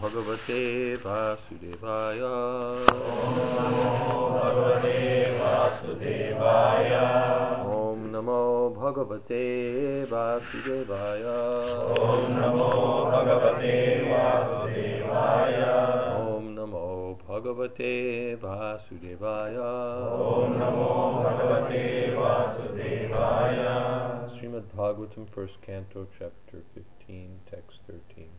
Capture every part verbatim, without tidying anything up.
Bhagavate Vasudevaya. Om Namo Bhagavate Vasudevaya. Om Namo Bhagavate Vasudevaya. Om Namo Bhagavate Vasudevaya. Om Namo Bhagavate Vasudevaya. Om Namo Bhagavate Vasudevaya. Srimad Bhagavatam, first canto, chapter fifteen, text thirteen.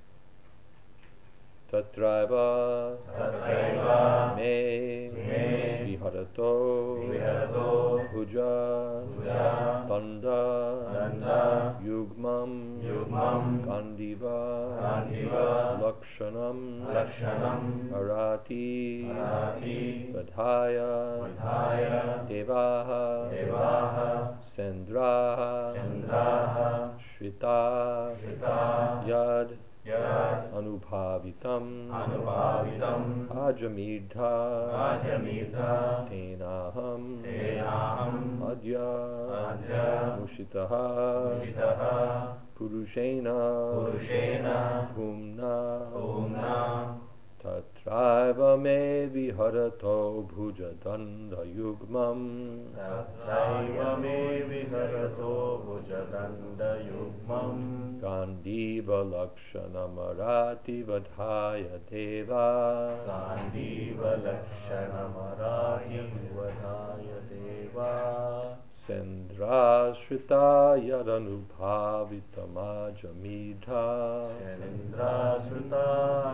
Tatraiva Tatraiva me me viharato viharato bhuja bhuja danda danda yugmam yugmam gandiva gandiva lakshanam lakshanam arati arati vadhaya vadhaya devaha devaha sendraha sendraha shrita shrita yad yad anubhavitam anubhavitam ajamidha ajamidha tenaham tenaham adya adya mushitaha mushitaha purushena purushena bhumna bhumna tatraiva me viharato bhuja danda yugmam tatraiva me viharato bhujadanda yugmam gandiva lakshanam arati vadhaya deva gandiva lakshanam arati vadhaya deva sendra shrita yadanubhavitam ajamidha Shendra sruta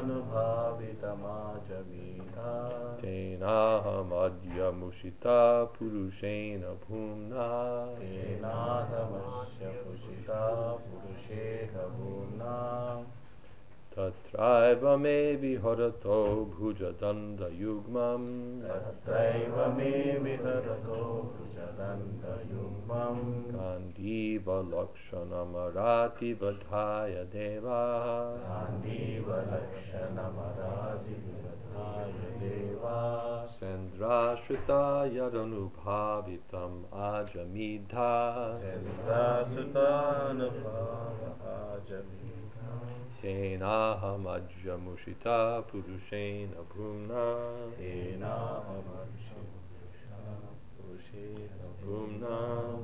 anubhavitamajamidha tenaham adya mushita purushena bhumna Tenahamasya pushita purushena bhumna tatraiva me viharato bhuja danda yugmam Tatraiva me viharato bhujadanda yugmam gandiva lakshanam arati vadhaya deva Gandiva lakshanam-arati vadhaya deva sendra shrita yadanubhavitam ajamidha Shendra sruta anubhava ajamidha tenaham adya mushita purushena bhumna Tenahamasya purushena bhumna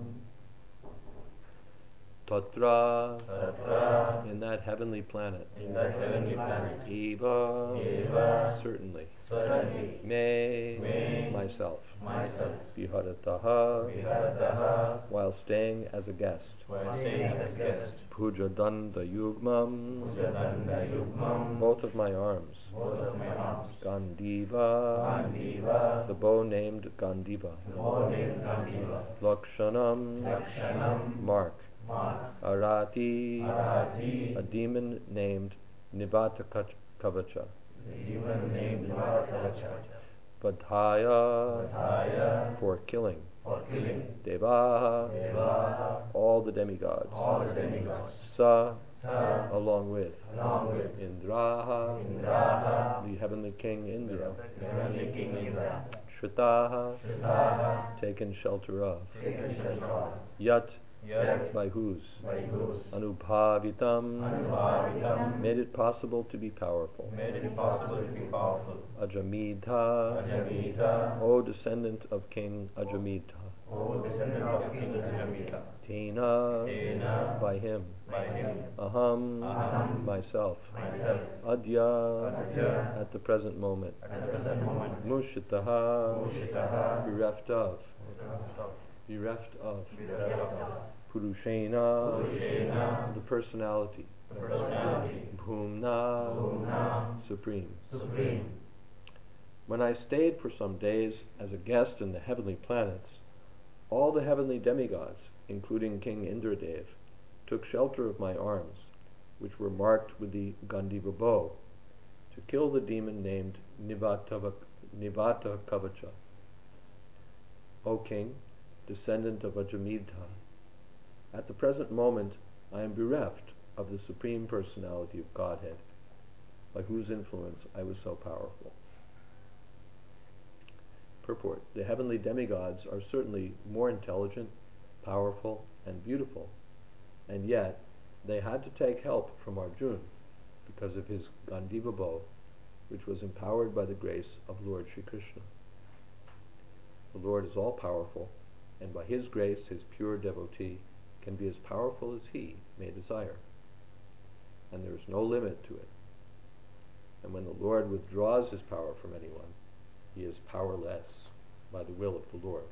tatra Tatra in that heavenly planet in that heavenly planet eva Eva certainly certainly me Me myself myself viharataha Viharataha while staying as a guest while staying as guest puja danda yugmam Pujadanda yugmam both of my arms both of my arms gandiva Gandiva the bow named gandiva the bow named Gandiva lakshanam Lakshanam mark Mark arati Arati a demon named nivata kavacha the demon named Nivartavacha vadhaya Vadhaya for killing for killing devaha Deva all the demigods all the demigods sa Sa along with along with indraha Indraha the heavenly king Indra the heavenly king Indra shritaha Shritaha taken shelter of taken shelter of yat Yat by whose by whose anubhavitam Anubhavitam made it possible to be powerful made it possible to be powerful ajamidha Ajamidha O descendant of king Ajamidha O descendant of King Ajamidha tena Tena by him by him aham Aham myself myself adya Adya at the present moment at the present moment mushitaha Mushitaha bereft of bereft of bereft of purushena Purushena the personality the personality bhumna Bhumna supreme supreme when I stayed for some days as a guest in the heavenly planets, all the heavenly demigods, including King Indradev, took shelter of my arms, which were marked with the Gandiva bow, to kill the demon named Nivata, Nivata Kavacha. O King, descendant of Ajamidha, at the present moment I am bereft of the Supreme Personality of Godhead, by whose influence I was so powerful. Purport. The heavenly demigods are certainly more intelligent, powerful, and beautiful, and yet they had to take help from Arjuna because of his Gandiva bow which was empowered by the grace of Lord Sri Krishna. The Lord is all-powerful, and by His grace, His pure devotee can be as powerful as He may desire, and there is no limit to it. And when the Lord withdraws His power from anyone, he is powerless by the will of the Lord.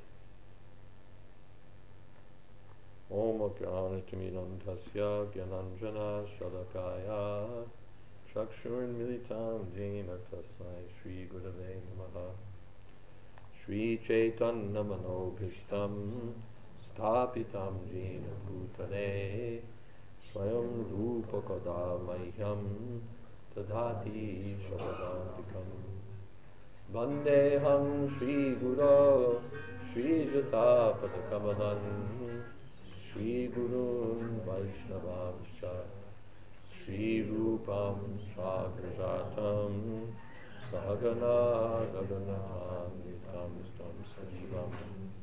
Om Jnanatimidam Gyananjana Shalakaya Chakshurn Militam Jena Tasmai Shri Gurave Namaha Shri Chaitanya Manobhishtam Sthapitam Jena Bhutale Swayam Rupa Kadamahyam Tadhati Shavadantikam Vandeham Shri Guru Shri Jata Padakamalan Shri Gurun Vaishnavamscha Shri Rupam Sagrajatam Sahagana Raghunatam Nitam Stam Sajivam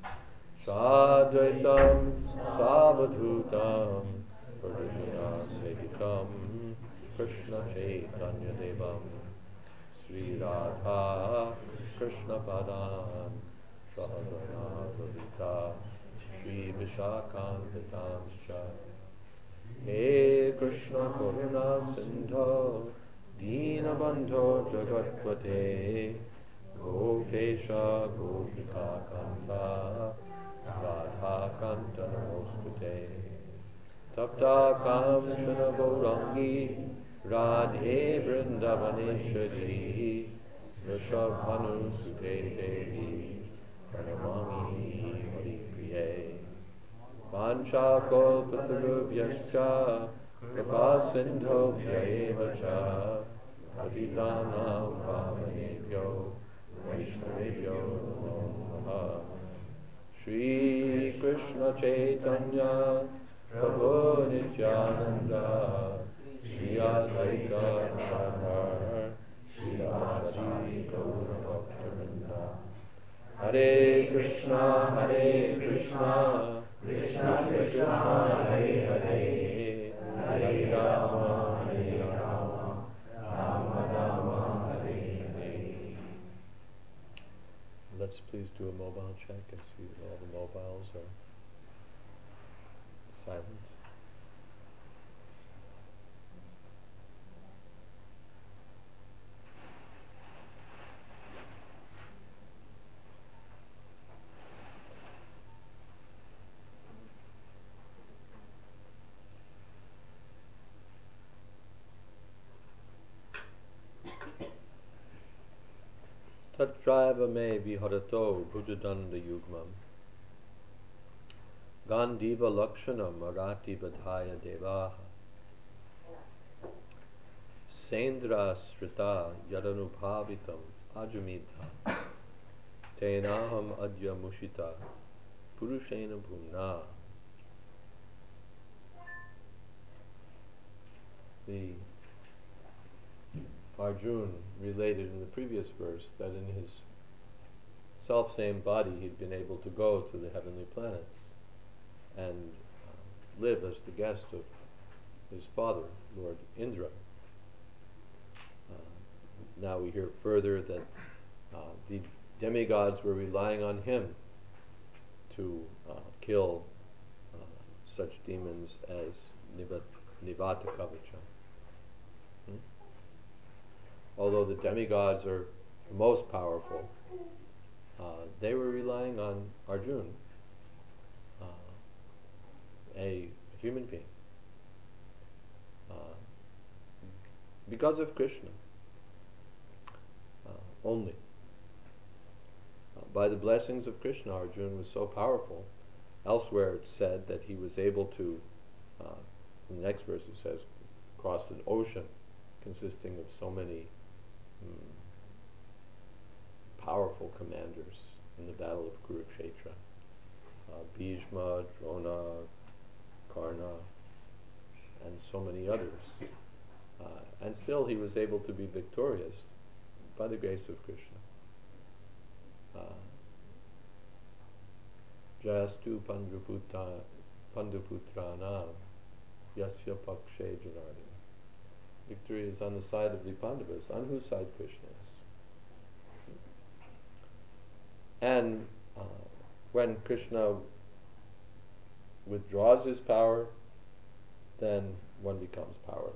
Sadvaitam Savadhutam Pradhyaya Sevitam Krishna Chaitanya Devam Sri Radha Krishna Padam Sahagana Radhika Shri Vishakantatanscha He Krishna Karuna Sindho Deenabandho Jagatpate Gopesha Gopika Kanta Radha Kanta Namostute Tapta Kamshana Gaurangi Radhe Vrindavaneshwari Rishabhanu Sute Devi Pranamami Haripriye Vancha Kalpatarubhyascha Kripa Sindhobhya Eva Cha Patitanam Pavanebhyo Vaishnavebhyo Namo Namaha Shri Krishna Chaitanya Prabhu Nityananda Shri Advaita Gadadhar Shri Asari Gaura Bhaktivinoda Hare Krishna Hare Krishna Krishna Krishna Hare Hare Hare Rama Hare Rama Rama Rama Hare Hare. Let's please do a mobile check and see that all the mobiles are silent. Tatraiva me viharato bhujadanda yugmam Gandiva lakshanam marati vadhaya devaha Sendra srita yadanubhavitam ajumita Tenaham adya mushita purushena bhumna. The Arjun related in the previous verse that in his self-same body he'd been able to go to the heavenly planets and uh, live as the guest of his father, Lord Indra. Uh, now we hear further that uh, the demigods were relying on him to uh, kill uh, such demons as Nivat, Nivatakavacha. Hmm? Although the demigods are the most powerful, uh, they were relying on Arjun, uh, a human being, uh, because of Krishna uh, only. Uh, by the blessings of Krishna, Arjun was so powerful. Elsewhere it's said that he was able to, uh, in the next verse it says, cross an ocean consisting of so many Mm, powerful commanders in the battle of Kurukshetra. Uh, Bhishma, Drona, Karna, and so many others. Uh, and still he was able to be victorious by the grace of Krishna. Uh, Jayastu Panduputra Panduputranam Yasya Pakshe Janardana. Victory is on the side of the Pandavas. On whose side Krishna is? And uh, when Krishna withdraws his power, then one becomes powerless.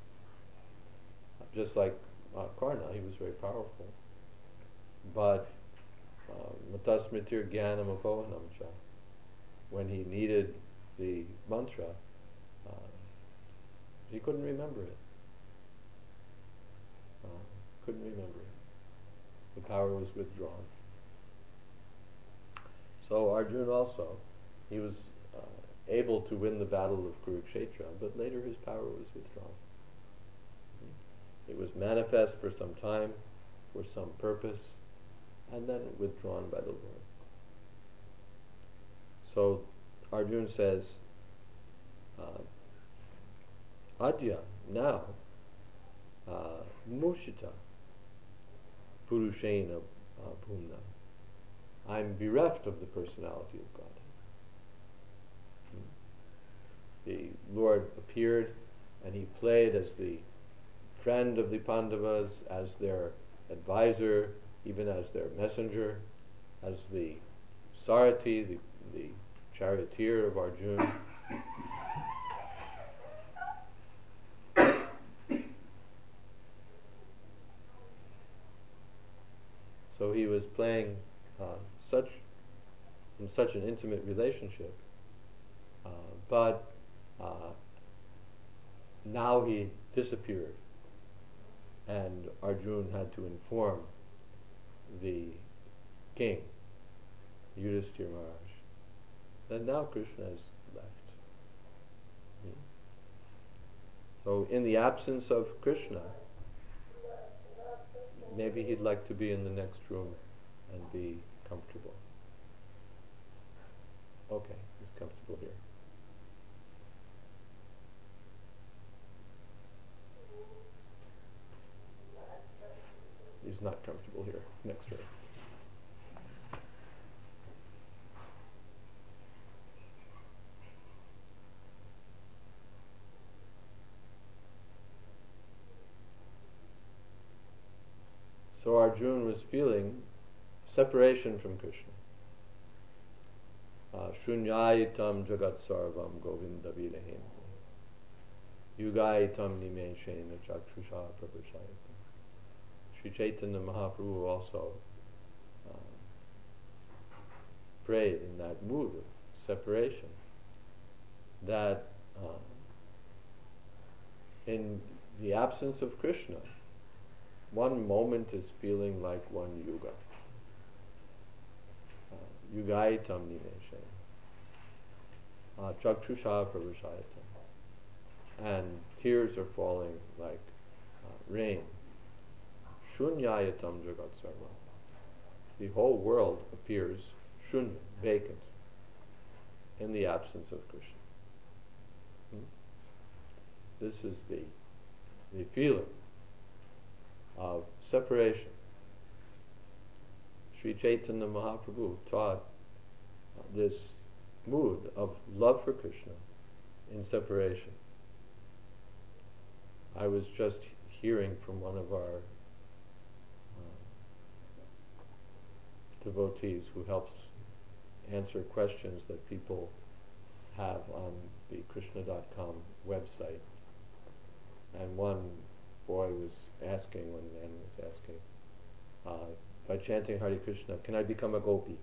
Just like uh, Karna, he was very powerful. But matasmitir jnanam apohanam cha, when he needed the mantra, uh, he couldn't remember it. Uh, couldn't remember it. The power was withdrawn. So Arjuna also, he was uh, able to win the battle of Kurukshetra, but later his power was withdrawn. It was manifest for some time, for some purpose, and then withdrawn by the Lord. So Arjuna says, uh, Adya, now, uh, Mushita, Purushena uh, Bhumna. I'm bereft of the personality of God. The Lord appeared and he played as the friend of the Pandavas, as their advisor, even as their messenger, as the Sarati, the, the charioteer of Arjuna. So he was playing uh, such in such an intimate relationship, uh, but uh, now he disappeared, and Arjuna had to inform the king, Yudhishthira Maharaj, that now Krishna has left. Hmm. So in the absence of Krishna, maybe he'd like to be in the next room and be comfortable. Okay, he's comfortable here. He's not comfortable here. Next room. So Arjuna was feeling separation from Krishna. Shunyayitam jagat sarvam govinda vilahem yugayitam nimeshena chakshusha prabhashayitam. Sri Chaitanya Mahaprabhu also uh, prayed in that mood of separation, that uh, in the absence of Krishna, one moment is feeling like one yuga. Yugayitam nimeshena chakshusha prabhashayitam, and tears are falling like uh, rain. Shunyayatam jagat sarvam. The whole world appears shunya, vacant, in the absence of Krishna. Hmm? This is the the feeling of separation. Sri Chaitanya Mahaprabhu taught uh, this mood of love for Krishna in separation. I was just hearing from one of our devotees who helps answer questions that people have on the Krishna dot com website. And one boy was asking, one man was asking, uh, by chanting Hare Krishna, can I become a gopi?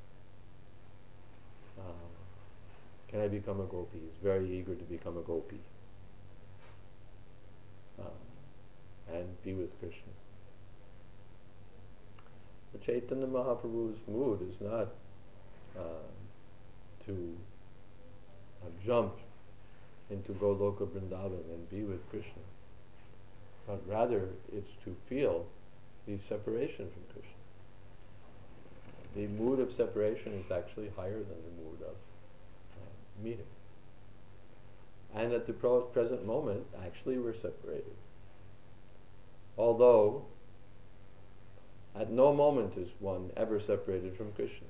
Uh, can I become a gopi? He's very eager to become a gopi uh, and be with Krishna. But Chaitanya Mahaprabhu's mood is not uh, to uh, jump into Goloka Vrindavan and be with Krishna, but rather it's to feel the separation from Krishna. The mood of separation is actually higher than the mood of uh, meeting. And at the pro- present moment, actually we're separated. Although at no moment is one ever separated from Krishna,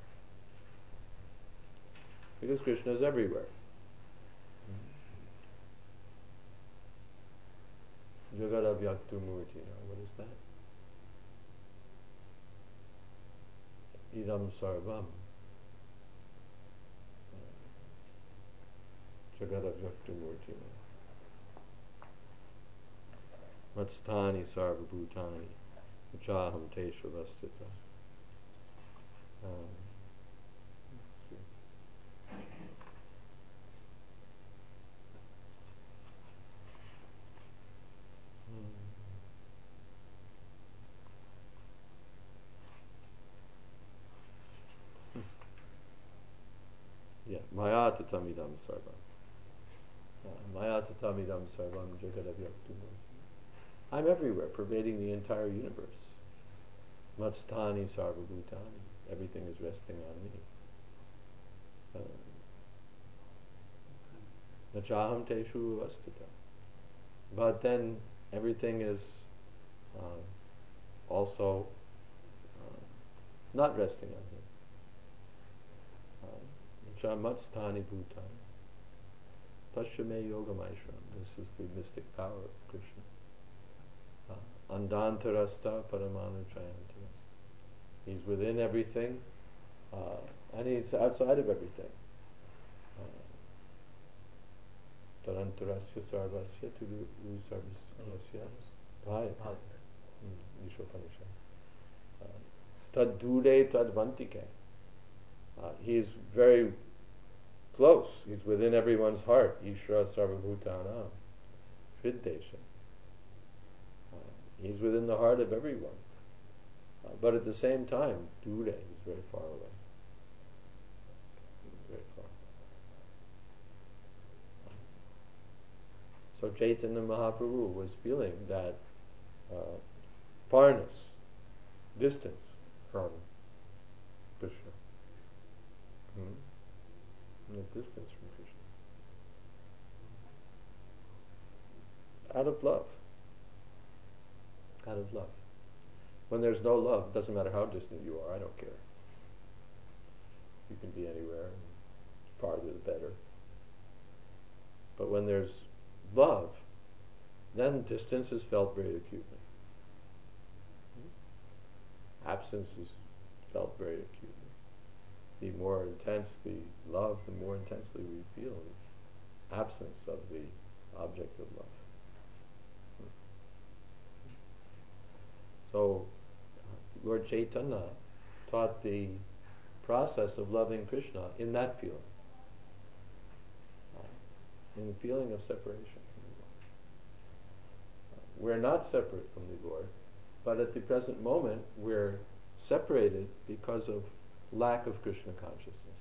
because Krishna is everywhere. Jagadavyaktumurtina. What is that? Idam sarvam. Jagadavyaktumurtina. Matstani sarvabhutani. Chaham tesha vastita. Um, let's see. Hmm. Yeah, maya tatamidam sarvam. Uh, maya tatamidam sarvam jagadavyaktumurtina. I'm everywhere, pervading the entire universe. Matstani sarvabhutani. Everything is resting on me. Nachaham teshu vastita. But then everything is uh, also uh, not resting on him. Matstani bhutani. Pashyame yogamaishram. This is the mystic power of Krishna. Uh, Andantarasta paramanu chayantarasta. He's within everything, uh, and he's outside of everything. Tarantarasya sarvasya tudu sarvasya bhai. Nishopanishad. Tad dure tad vantike. He's very close. He's within everyone's heart. Ishra sarvabhutanam. Hriddesha. He's within the heart of everyone. Uh, but at the same time, Dure, he's very far away. He's very far. So Chaitanya Mahaprabhu was feeling that uh, farness, distance from Krishna. Hmm? The distance from Krishna. Out of love. Out of love. When there's no love, it doesn't matter how distant you are, I don't care. You can be anywhere, farther the better. But when there's love, then distance is felt very acutely. Absence is felt very acutely. The more intense the love, the more intensely we feel the absence of the object of love. So, Lord Chaitanya taught the process of loving Krishna in that feeling, uh, in the feeling of separation from the Lord. Uh, we're not separate from the Lord, but at the present moment we're separated because of lack of Krishna consciousness.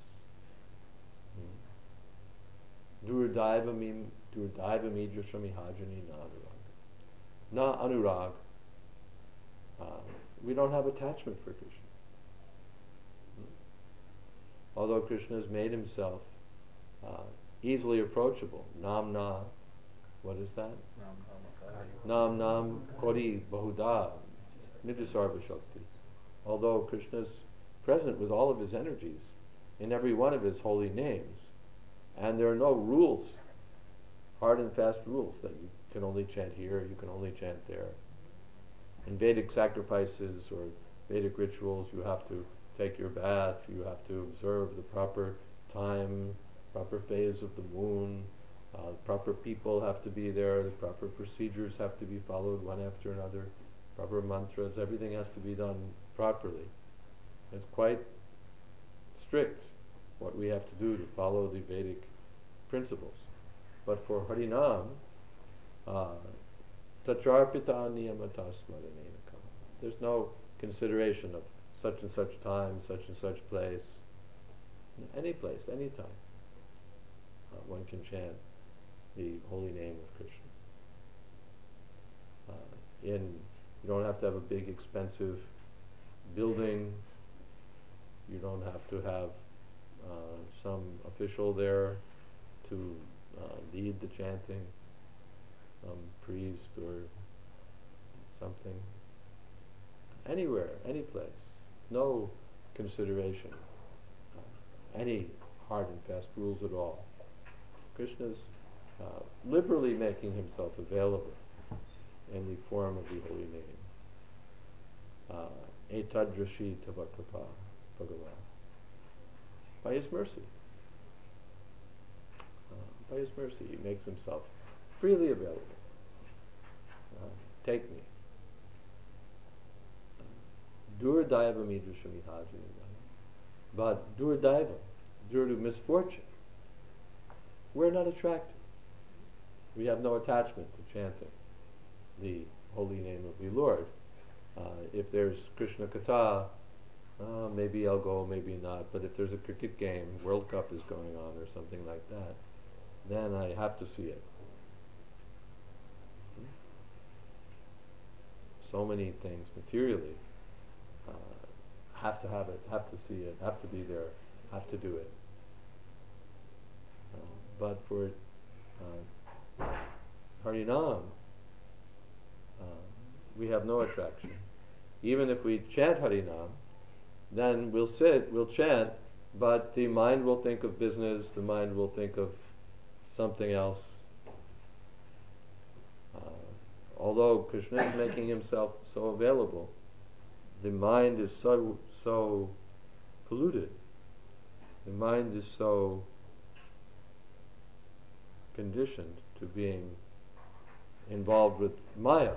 Durdaivamim durdaivami drashami hajani na anurag. Na anurag. Uh, we don't have attachment for Krishna. Hmm. Although Krishna has made himself uh, easily approachable. Nam na, what is that? Nam nam kori bahuda nidisarva shakti. Although Krishna is present with all of his energies in every one of his holy names, and there are no rules, hard and fast rules, that you can only chant here, you can only chant there. In Vedic sacrifices or Vedic rituals, you have to take your bath, you have to observe the proper time, proper phase of the moon, uh, proper people have to be there, the proper procedures have to be followed one after another, proper mantras, everything has to be done properly. It's quite strict what we have to do to follow the Vedic principles. But for Harinam, uh, Tatrarpita niyamata smaranena kama. There's no consideration of such and such time, such and such place. Any place, any time, uh, one can chant the holy name of Krishna. Uh, in you don't have to have a big, expensive building. You don't have to have uh, some official there to uh, lead the chanting. Some priest or something. Anywhere, any place. No consideration. Uh, any hard and fast rules at all. Krishna's uh, liberally making himself available in the form of the holy name. Etadrashi tava kripa Bhagavan. By His mercy. Uh, by His mercy, He makes Himself freely available. Uh, take me. Durdaiva midrashami hajini. But durdaiva, due to misfortune, we're not attracted. We have no attachment to chanting the holy name of the Lord. Uh, if there's Krishna Katha, uh, maybe I'll go, maybe not. But if there's a cricket game, World Cup is going on or something like that, then I have to see it. Hmm? So many things materially uh, have to have it, have to see it, have to be there, have to do it. Uh, but for uh, Harinam, uh, we have no attraction. Even if we chant Harinam, then we'll sit, we'll chant, but the mind will think of business, the mind will think of something else. Uh, although Krishna is making Himself so available, the mind is so so polluted. The mind is so conditioned to being involved with Maya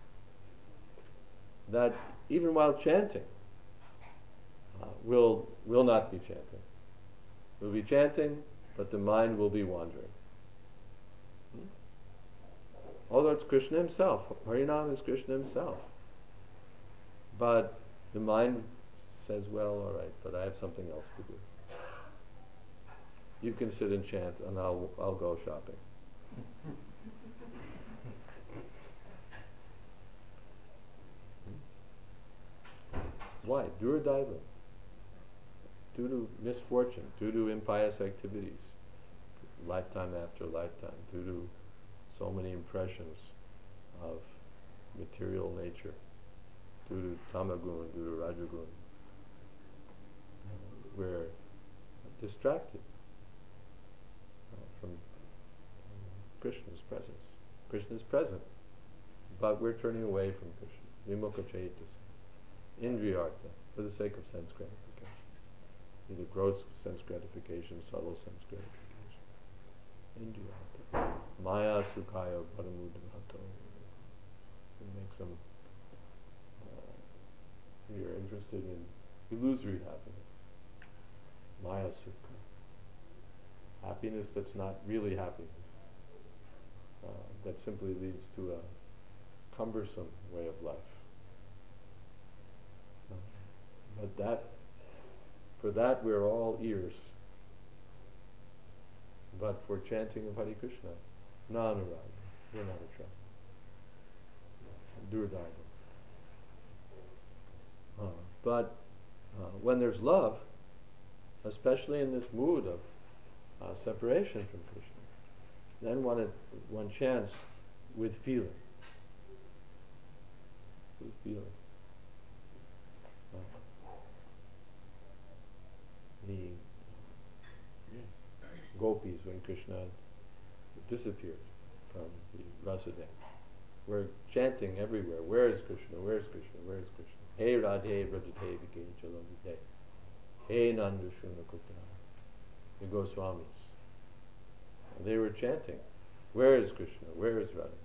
that even while chanting, uh, we'll, will not be chanting. We'll be chanting, but the mind will be wandering. Hmm? Although it's Krishna Himself, Harinam is Krishna Himself. But the mind says, well, all right, but I have something else to do. You can sit and chant, and I'll I'll go shopping. Why? Duradaiva. Due to misfortune, due to impious activities, lifetime after lifetime, due to so many impressions of material nature, due to tamagun, due to rajagun, uh, we're distracted uh, from uh, Krishna's presence. Krishna is present, but we're turning away from Krishna. Vimukha chaitasa. Indriyartha, for the sake of sense gratification. Either gross sense gratification, subtle sense gratification. Indriyartha. Maya sukhaya paramudhato. It makes them, uh, we are interested in illusory happiness. Maya sukha. Happiness that's not really happiness. Uh, that simply leads to a cumbersome way of life. But that, for that we're all ears. But for chanting of Hare Krishna, na-anuraga, we're not attracted. Durdaiva. Uh, but uh, when there's love, especially in this mood of uh, separation from Krishna, then one, it, one chants with feeling. With feeling. The yes, gopis, when Krishna disappeared from the rasa dance, were chanting everywhere, where is Krishna, where is Krishna, where is Krishna? Hey Radhe Vrajate Vike Chalamite. Hey Nanda Shunakutta. The Goswamis. They were chanting, where is Krishna, where is Radha?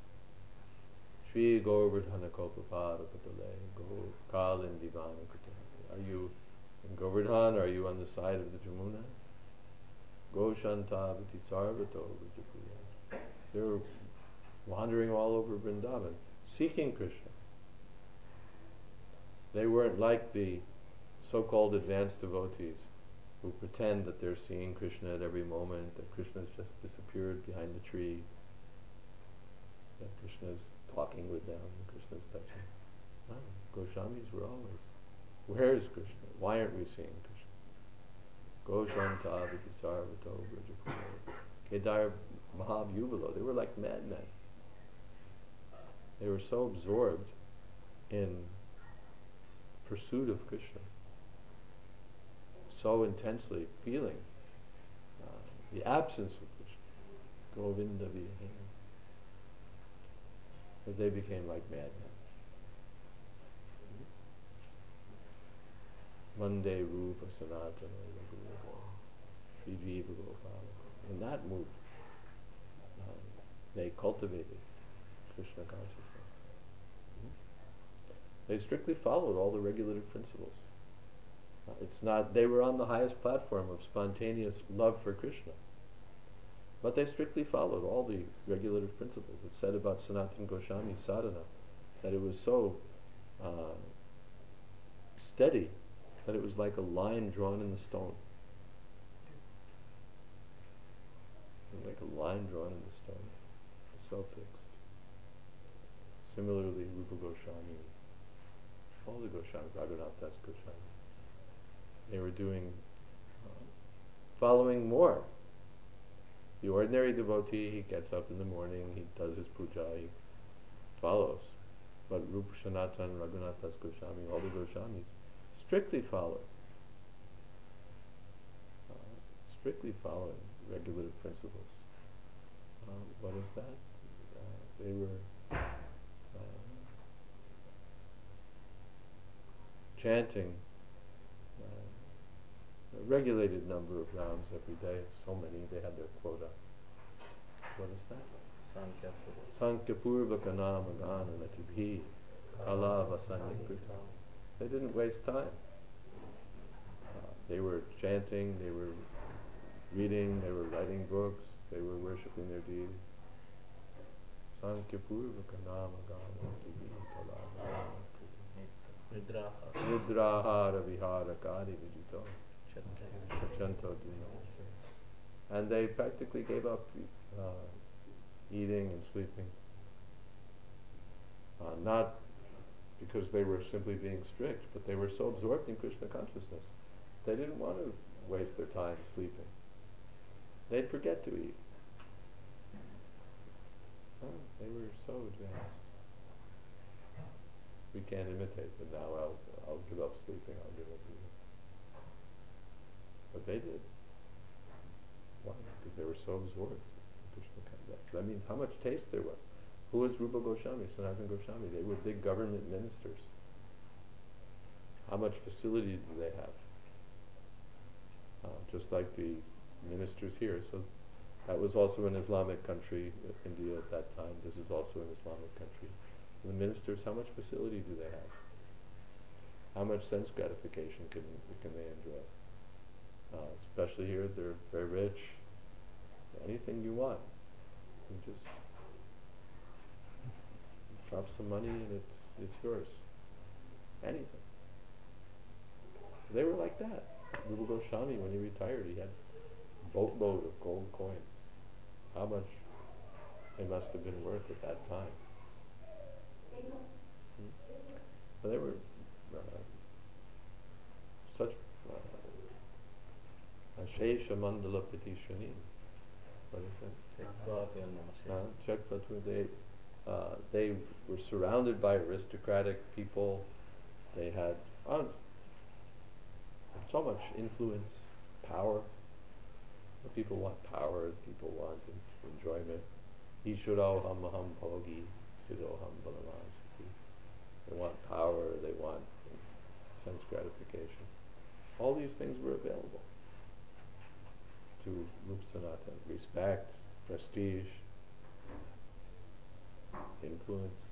Shri Govardhana Kopapada Patale Go Kalin Divana Kutta. Are you in Govardhan? Are you on the side of the Jamuna? Go Shanta Vati Sarvato Vijapuya. They were wandering all over Vrindavan, seeking Krishna. They weren't like the so-called advanced devotees who pretend that they're seeing Krishna at every moment, that Krishna's just disappeared behind the tree, that Krishna's talking with them, Krishna's touching. No, Goswamis were always, where is Krishna? Why aren't we seeing Krishna? Goshanta Viti Sarvato Vrajapura. Kedar Mahabhuvalo. They were like madmen. They were so absorbed in pursuit of Krishna, so intensely feeling uh, the absence of Krishna. Govinda Vihena. that they became like madmen. Monday Rupa Sanatana Sri Jiva Gopala. In that mood, um, they cultivated Krishna consciousness. They strictly followed all the regulative principles. Uh, it's not, they were on the highest platform of spontaneous love for Krishna. But they strictly followed all the regulative principles. It's said about Sanatana Goswami's sadhana that it was so uh, steady that it was like a line drawn in the stone. Like a line drawn in the stone. So fixed. Similarly, Rupa Goswami, all the Goswami, Raghunath Das Goswami, they were doing, uh, following more. The ordinary devotee, he gets up in the morning, he does his puja, he follows. But Rupa Sanatan, Raghunath Das Goswami, all the Goswamis, strictly follow. Uh, strictly following regulative principles. Uh, what is that? Uh, they were uh, chanting uh, a regulated number of rounds every day. So many, they had their quota. What is that? Sankhya Purvaka Magana Natibhi Kala Vasanikrita. They didn't waste time. Uh, they were chanting, they were reading, they were writing books, they were worshipping their deity. Sankhya Purvaka Namagana Natibhi Kala Vasanikrita. Nidrahara Vihara Kari Vijito Chanto Dino. And they practically gave up uh, eating and sleeping. Uh, not because they were simply being strict, but they were so absorbed in Krishna consciousness, they didn't want to waste their time sleeping. They'd forget to eat. Oh, they were so advanced. We can't imitate them now. I'll, I'll give up sleeping, I'll give up eating. But they did. Why? Because they were so absorbed in Krishna consciousness. That means how much taste there was. Who was Rupa Goswami, Sanatana Goswami? They were big government ministers. How much facility did they have? Uh, just like the ministers here. So that was also an Islamic country, India at that time. This is also an Islamic country. The ministers, how much facility do they have? How much sense gratification can can they enjoy? Uh, especially here, they're very rich. Anything you want, you just drop some money and it's it's yours. Anything. They were like that. Rupa Goswami, when he retired, he had a boatload of gold coins. How much they must have been worth at that time. Hmm. But they were uh, such Ashesha Mandala Pratishanim. What is that? Uh, Chakpatu, they uh, they were surrounded by aristocratic people. They had uh, so much influence, power. The people want power. People want en- enjoyment. Ishuro ham aham bhogi, siddho ham balamajati. They want power. They want sense gratification. All these things were available to Rupa Sanatana. Respect, prestige, influence.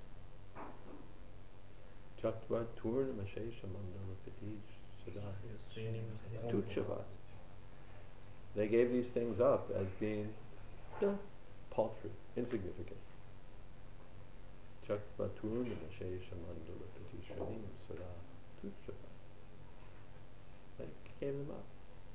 Chaktva Turna Mashesha Mandala Patij Sadha Tuchavat. They gave these things up as being uh, paltry, insignificant. Chaktva Turna Mashesha Mandala Patij Sadha Tuchavat. They gave them up.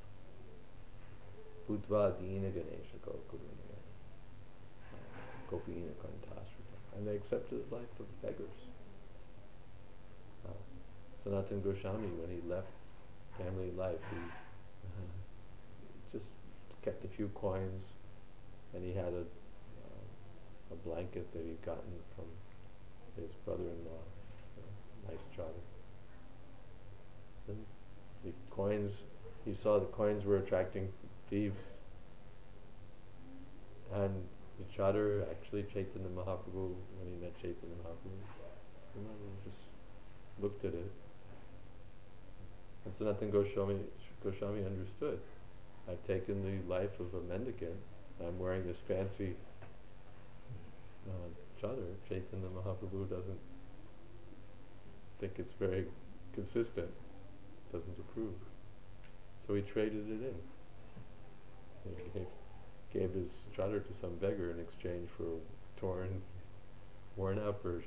Bhutva Dina Ganesha Gokuruna Gopina Kantasrita. And they accepted the life of beggars. Uh, Sanatana Goswami, when he left family life, he uh, just kept a few coins, and he had a uh, a blanket that he'd gotten from his brother-in-law, a nice chadar. And the coins, he saw the coins were attracting thieves, and the Chadar actually Chaitanya Mahaprabhu, when he met Chaitanya Mahaprabhu, you know, he just looked at it. And Sanatana Goswami, Goswami understood. I've taken the life of a mendicant. I'm wearing this fancy uh, chadar. Chaitanya Mahaprabhu doesn't think it's very consistent, doesn't approve. So he traded it in. He gave, gave his chadar to some beggar in exchange for a torn, worn out version.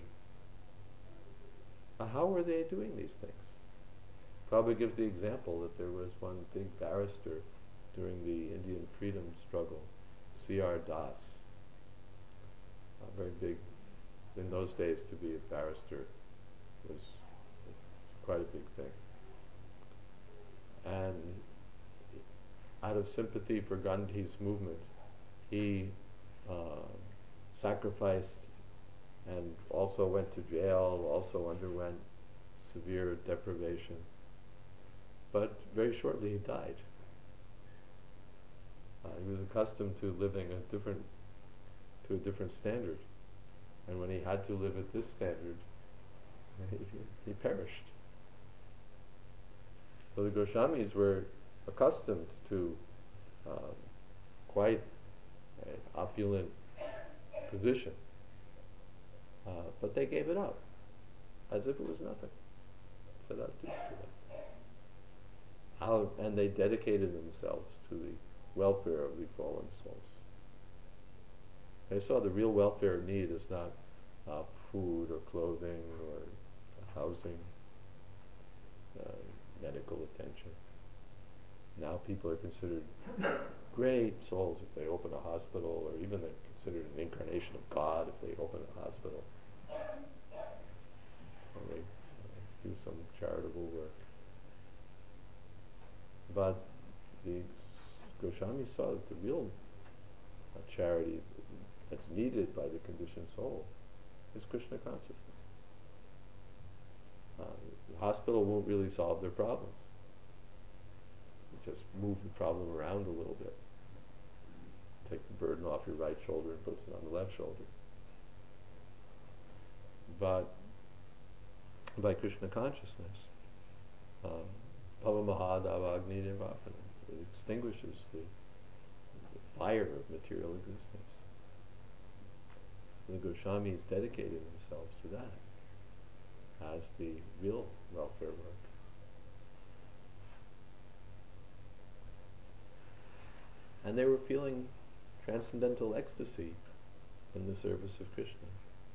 Uh, how were they doing these things? Probably gives the example that there was one big barrister during the Indian freedom struggle, C R Das. Uh, very big. In those days, to be a barrister was, was quite a big thing. And out of sympathy for Gandhi's movement, he uh, sacrificed and also went to jail, also underwent severe deprivation. But very shortly he died. Uh, he was accustomed to living a different, to a different standard. And when he had to live at this standard, he, he perished. So the Goswamis were accustomed to um, quite an opulent position. Uh, but they gave it up, as if it was nothing. So that's due to them. How, and they dedicated themselves to the welfare of the fallen souls. They saw the real welfare need as not uh, food or clothing or housing, uh, medical attention. Now people are considered great souls if they open a hospital, or even they're considered an incarnation of God if they open a hospital. Or they uh, do some charitable work. But the Goswamis saw that the real uh, charity that's needed by the conditioned soul is Krishna consciousness. Uh, the hospital won't really solve their problems. You just move the problem around a little bit. Take the burden off your right shoulder and puts it on the left shoulder. But by Krishna consciousness, um, Pava Mahadava Agni Nirvapana, it extinguishes the, the fire of material existence. The Goswamis dedicated themselves to that as the real welfare work. And they were feeling transcendental ecstasy in the service of Krishna.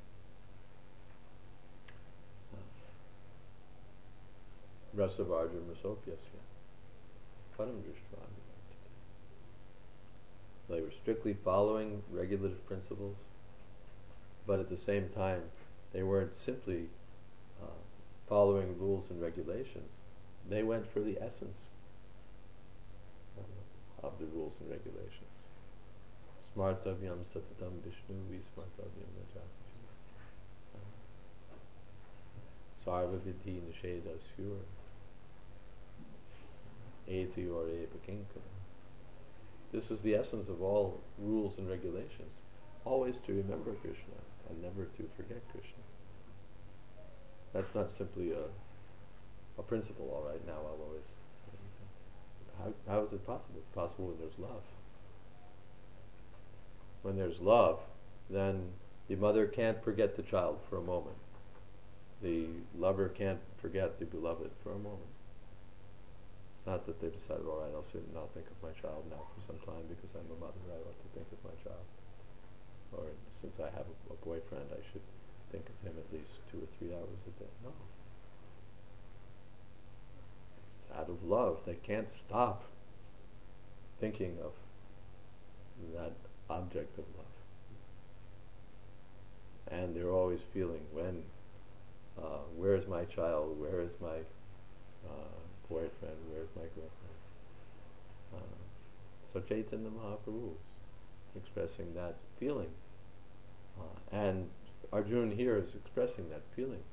Rasavarja Rasopyasya Param Drishtva. They were strictly following regulative principles, but at the same time they weren't simply uh, following rules and regulations. They went for the essence uh, of the rules and regulations. Smartavyam satatam Vishnu vismartavyam najati. Sarva vidhi nisheda sur. Eti or epakinkara. This is the essence of all rules and regulations. Always to remember Krishna and never to forget Krishna. That's not simply a a principle, all right, now I'll always... How, how is it possible? It's possible when there's love. When there's love, then the mother can't forget the child for a moment. The lover can't forget the beloved for a moment. It's not that they decided, all right, I'll sit and I'll think of my child now for some time because I'm a mother, I ought to think of my child. Or since I have a, a boyfriend, I should think of him at least two or three hours a day. No. It's out of love. They can't stop thinking of that object of love. And they're always feeling, when, uh, where is my child, where is my uh, boyfriend, where is my girlfriend? Uh, so Chaitanya Mahaprabhu is expressing that feeling. Uh, and Arjuna here is expressing that feeling.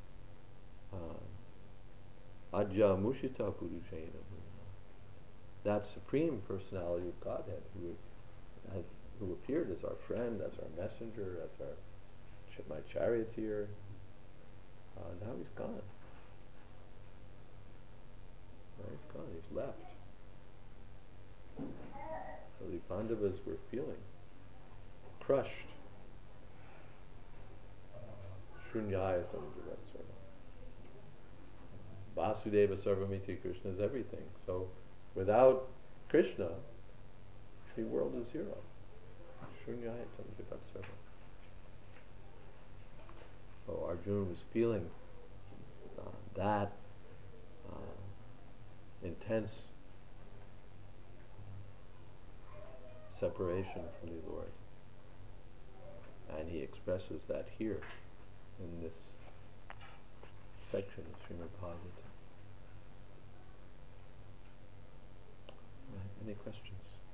Adya Mushita Purushena. That supreme personality of Godhead who has who appeared as our friend, as our messenger, as our ch- my charioteer, uh, now he's gone. Now he's gone. He's left. So the Pandavas were feeling crushed. Shrunyayatam Jagat Sarvam. Vasudeva Sarvamiti, Krishna is everything. So without Krishna, the world is zero. Shrunyayatam Jagat Sarvam. So Arjuna was feeling uh, that uh, intense separation from the Lord. And he expresses that here in this section of Srimad Bhagavatam. Right, any questions?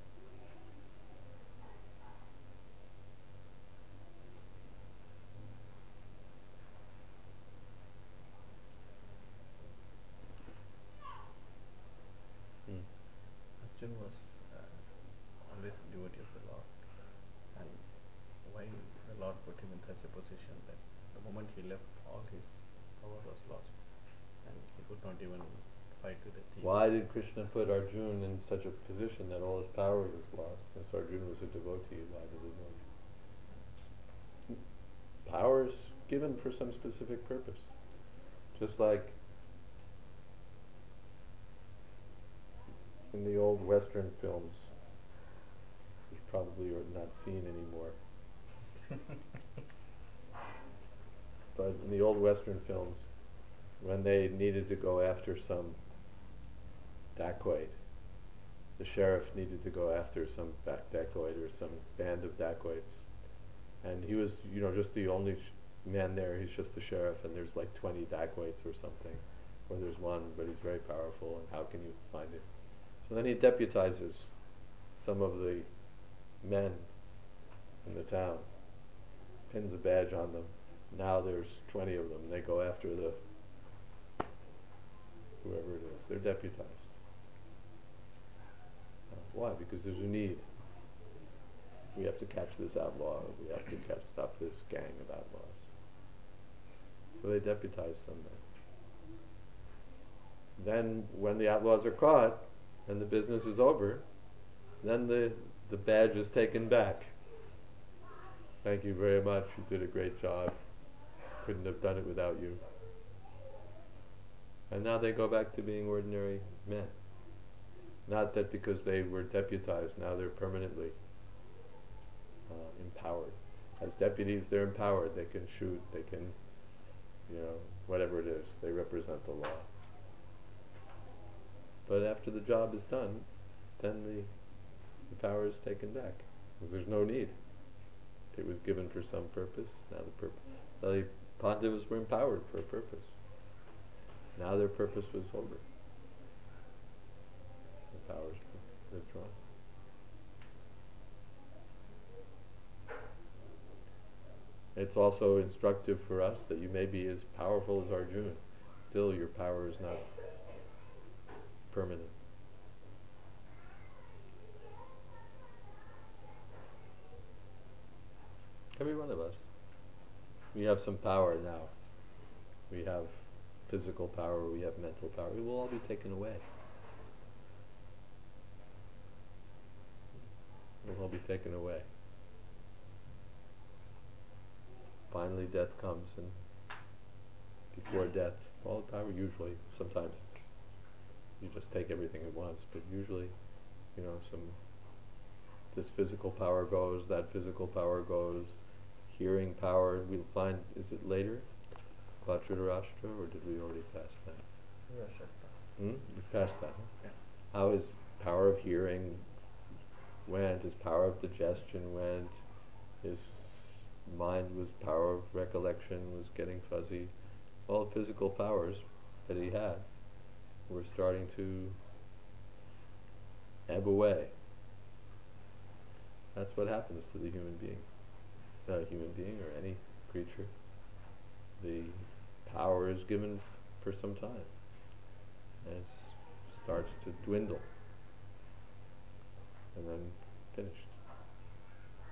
Hmm. Arjuna was uh, always a devotee of the Lord, and why the Lord put him in such a position that the moment he left, all his power was lost, and he could not even fight with the thief. Why did Krishna put Arjuna in such a position that all his power was lost? Since Arjuna was a devotee, why did he want power is given for some specific purpose? Just like in the old Western films, which probably are not seen anymore. But in the old Western films, when they needed to go after some dacoit, the sheriff needed to go after some back dacoit or some band of dacoits, and he was, you know, just the only sh- man there. He's just the sheriff, and there's like twenty dacoits or something, or there's one, but he's very powerful, and how can you find him? So then he deputizes some of the men in the town, pins a badge on them. Now there's twenty of them. They go after the whoever it is. They're deputized. Uh, why? Because there's a need. We have to catch this outlaw. We have to catch, stop this gang of outlaws. So they deputize some men. Then, when the outlaws are caught and the business is over, then the the badge is taken back. Thank you very much. You did a great job. Couldn't have done it without you. And now they go back to being ordinary men. Not that because they were deputized, now they're permanently uh, empowered. As deputies, they're empowered. They can shoot, they can, you know, whatever it is. They represent the law. But after the job is done, then the, the power is taken back. Because there's no need. It was given for some purpose. Now the purpose. The Pandavas were empowered for a purpose. Now their purpose was over. The powers were withdrawn. It's also instructive for us that you may be as powerful as Arjuna. Still, your power is not permanent. Every one of us. We have some power now. We have physical power, we have mental power. It will all be taken away. It will all be taken away. Finally death comes, and before death, all the power usually, sometimes it's, you just take everything at once, but usually, you know, some, this physical power goes, that physical power goes, hearing power, we'll find, is it later? About Dhritarashtra, or did we already pass that? Hmm? We passed that. Huh? Yeah. How his power of hearing went, his power of digestion went, his mind was power of recollection was getting fuzzy. All the physical powers that he had were starting to ebb away. That's what happens to the human being. Not a human being or any creature. The power is given for some time, and it starts to dwindle, and then finished.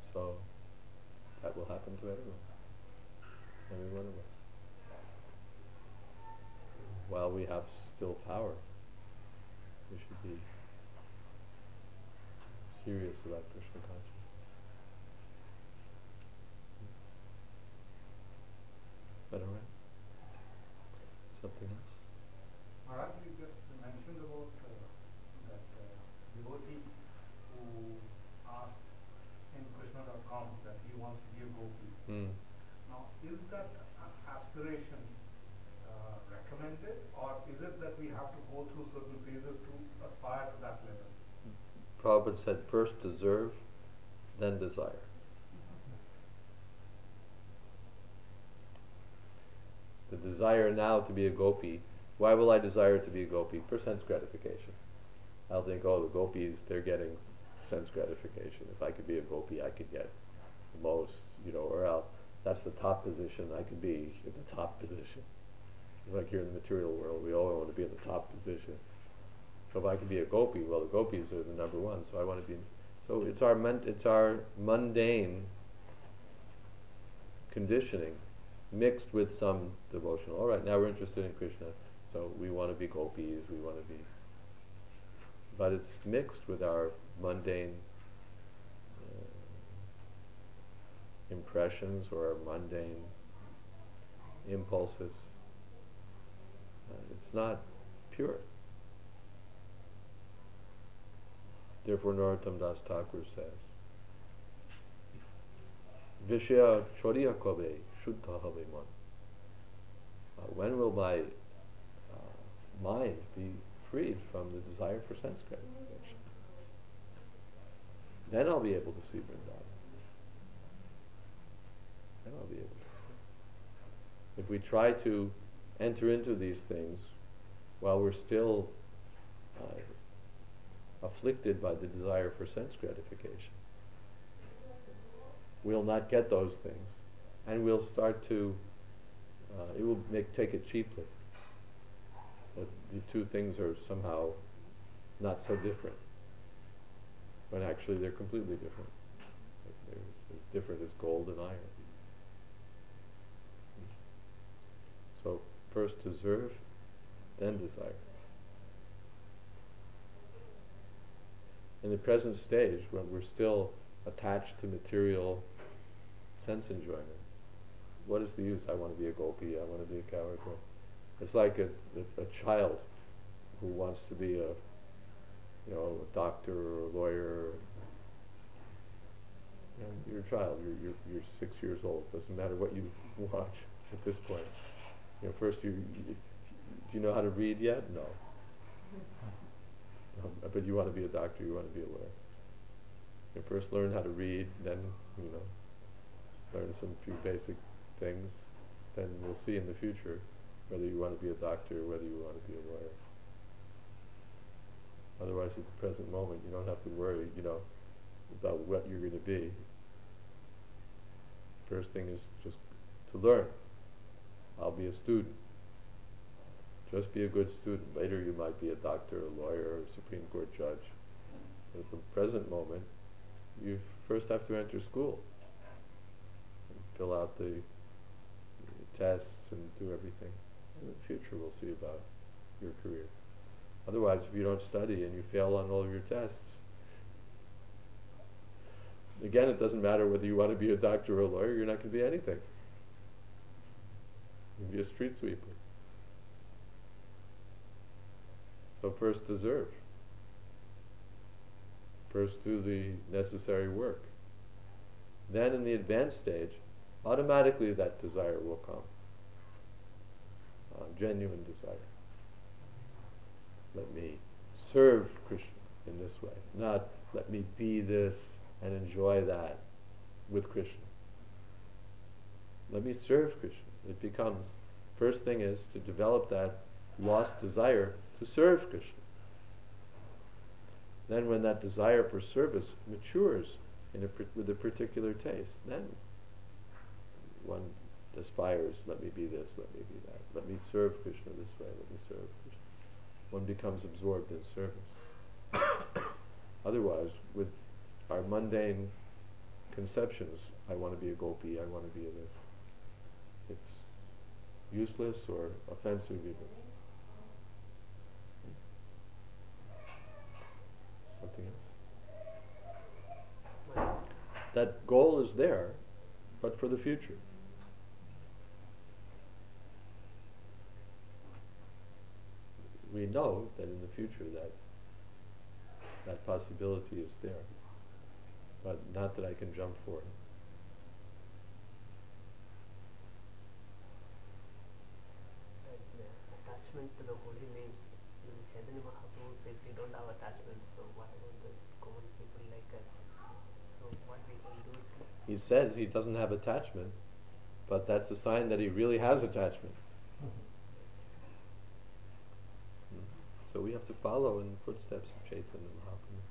So that will happen to everyone, every one of us. While we have still power, we should be serious about Krishna consciousness. Is that alright? Something else? Maharaj, you just mentioned about uh, that uh, devotee who asked in Krishna dot com that he wants to be a gopi. Mm. Now, is that uh, aspiration uh, recommended, or is it that we have to go through certain phases to aspire to that level? Prabhupada said first deserve, then desire. The desire now to be a gopi, why will I desire to be a gopi? For sense gratification. I'll think, oh, the gopis, they're getting sense gratification. If I could be a gopi, I could get the most, you know, or else that's the top position I could be in the top position. Like here in the material world, we all want to be in the top position. So if I could be a gopi, well, the gopis are the number one, so I want to be. So it's our men- it's our mundane conditioning mixed with some devotional. All right, now we're interested in Krishna, so we want to be gopis, we want to be. But it's mixed with our mundane uh, impressions or our mundane impulses. Uh, it's not pure. Therefore, Narottam Das Thakur says, Vishya choriya kobe shuddha have man. Uh, when will my uh, mind be freed from the desire for sense gratification? Then I'll be able to see Vrindavan. Then I'll be able to see. If we try to enter into these things while we're still uh, afflicted by the desire for sense gratification, we'll not get those things, and we'll start to, uh, it will make take it cheaply. That the two things are somehow not so different, when actually they're completely different. They're as different as gold and iron. So first deserve, then desire. In the present stage, when we're still attached to material sense enjoyment, what is the use? I want to be a gopi, I want to be a coward. It's like a, a, a child who wants to be a, you know, a doctor or a lawyer. You know, you're a child. You're, you're you're six years old. Doesn't matter what you want at this point. You know, first you, you do you know how to read yet? No. Um, but you want to be a doctor. You want to be a lawyer. You first learn how to read, then you know, learn some few basic things. Then we'll see in the future whether you want to be a doctor or whether you want to be a lawyer. Otherwise, at the present moment, you don't have to worry, you know, about what you're going to be. First thing is just to learn. I'll be a student. Just be a good student. Later you might be a doctor, a lawyer, or a Supreme Court judge. But at the present moment, you first have to enter school. And fill out the, the tests and do everything. In the future we'll see about your career. Otherwise, if you don't study and you fail on all of your tests, again, it doesn't matter whether you want to be a doctor or a lawyer, you're not going to be anything. You can be a street sweeper. So first deserve. First do the necessary work. Then in the advanced stage, automatically that desire will come. Uh, genuine desire. Let me serve Krishna in this way. Not let me be this and enjoy that with Krishna. Let me serve Krishna. It becomes, first thing is to develop that lost desire to serve Krishna. Then when that desire for service matures in a, with a particular taste, then one aspires, let me be this, let me be that. Let me serve Krishna this way, let me serve Krishna. One becomes absorbed in service. Otherwise, with our mundane conceptions. I want to be a gopi, I want to be a this. It's useless or offensive even. Something else? Nice. That goal is there, but for the future. We know that in the future that that possibility is there, but not that I can jump for it. Like the attachment to the holy names. Even Chaitanya Mahaprabhu says we don't have attachment, so what about the common people like us? So what we can do to He says he doesn't have attachment, but that's a sign that he really has attachment. Mm. So we have to follow in the footsteps of Chaitanya Mahaprabhu.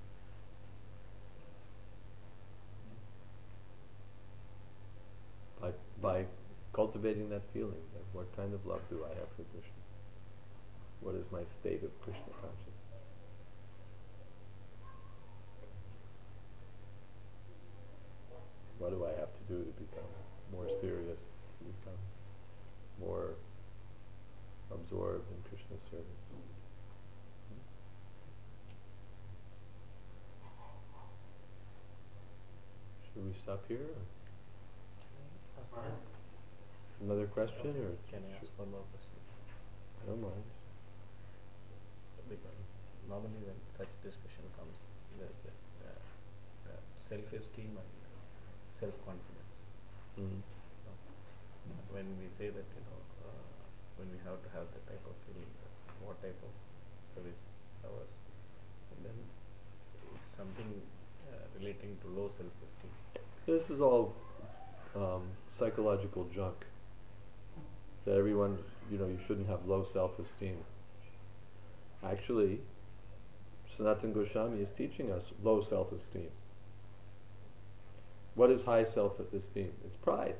By, by cultivating that feeling, that what kind of love do I have for Krishna? What is my state of Krishna consciousness? What do I have to do to become more serious, to become more absorbed in Krishna's service? Should we stop here? Or another question? Okay. Or Can I ask should- one more question? I don't mind. Because normally when such discussion comes, there's a, uh, uh, self-esteem and self-confidence. Mm. When we say that, you know, uh, when we have to have that type of feeling, uh, what type of service is ours, and then it's something uh, relating to low self-esteem. This is all um, psychological junk. That everyone, you know, you shouldn't have low self-esteem. Actually, Sanatana Goswami is teaching us low self-esteem. What is high self-esteem? It's pride.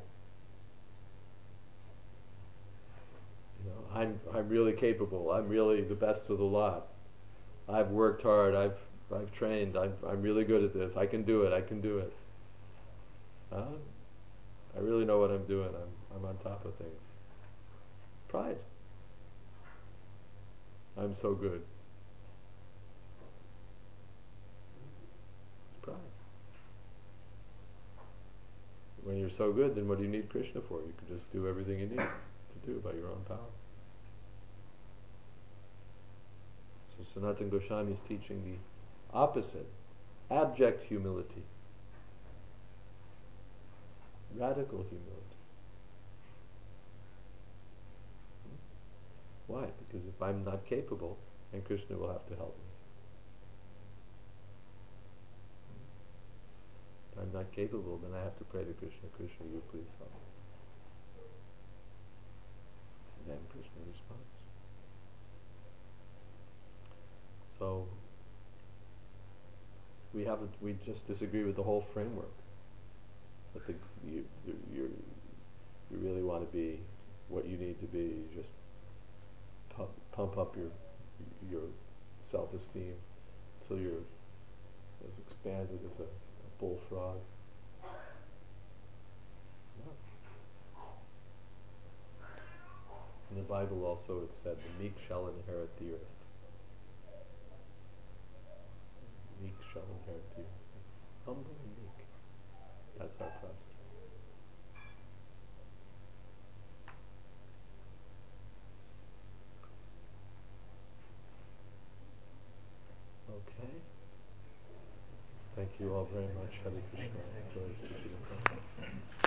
You know, I'm I'm really capable. I'm really the best of the lot. I've worked hard. I've I've trained. I'm I'm really good at this. I can do it. I can do it. Huh? I really know what I'm doing. I'm I'm on top of things. Pride. I'm so good. It's pride. When you're so good, then what do you need Krishna for? You can just do everything you need to do by your own power. So Sanatana Goswami is teaching the opposite, abject humility, radical humility. Why? Because if I'm not capable, then Krishna will have to help me. If I'm not capable, then I have to pray to Krishna, Krishna, you please help me. And then Krishna responds. So, we have a, we just disagree with the whole framework. That the, you, you, you, you really want to be what you need to be, you just pump, pump up your your self-esteem until you're as expanded as a, a bullfrog. No. In the Bible also it said, the meek shall inherit the earth. Meek shall inherit the earth. Humble and meek. That's our process. Okay. Thank you all very much. Hare Krishna. Glory to Krishna.